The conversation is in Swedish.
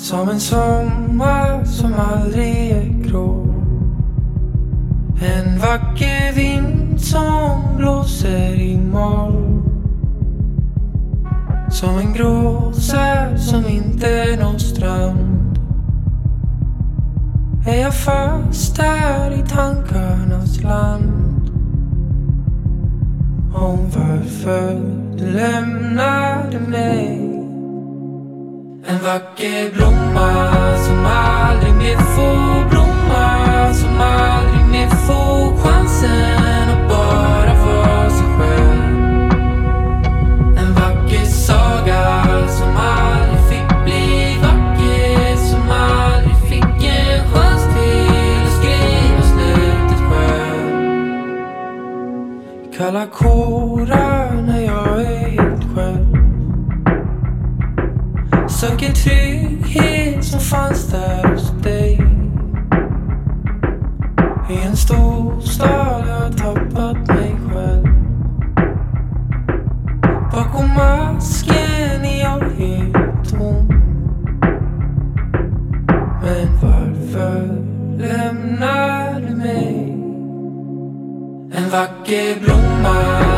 Som en sommar som aldrig är grå. En vacker vind som blåser i moln. Som en gråsär som inte når strand. Är jag fast där i tankarnas land. Om varför du lämnade mig. En vacker blomma som aldrig mer får blomma. Som aldrig mer får chansen att bara vara sig själv. En vacker saga som aldrig fick bli vacker. Som aldrig fick en chans till att skriva slutet själv. Kalla kårar när jag är helt själv. Söker trygghet som fanns där hos dig. I en stor stad jag har tappat mig själv. Bakom masken är jag helt tom. Men varför lämnar du mig? En vacker blomma